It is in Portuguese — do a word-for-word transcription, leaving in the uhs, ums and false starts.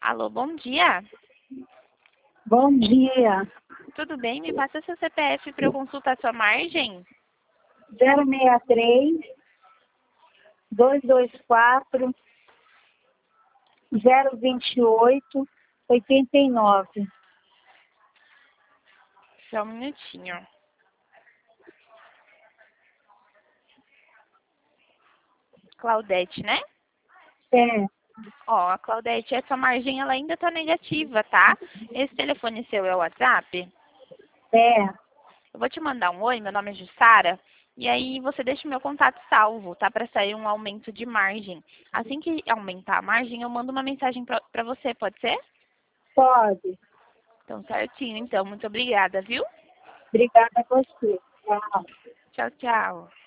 Alô, bom dia. Bom dia. Tudo bem? Me passa seu C P F para eu consultar sua margem? zero seis três, dois dois quatro, zero dois oito, oito nove. Só um minutinho. Claudete, né? É, Ó, a Claudete, essa margem ela ainda tá negativa, tá? Esse telefone seu é o WhatsApp? é, Eu vou te mandar um oi, meu nome é Jussara, e aí você deixa o meu contato salvo, tá? Para sair um aumento de margem. Assim que aumentar a margem, eu mando uma mensagem pra, pra você, pode ser? pode. Então, certinho, então. Muito obrigada, viu? Obrigada a você. Tchau. Tchau, tchau.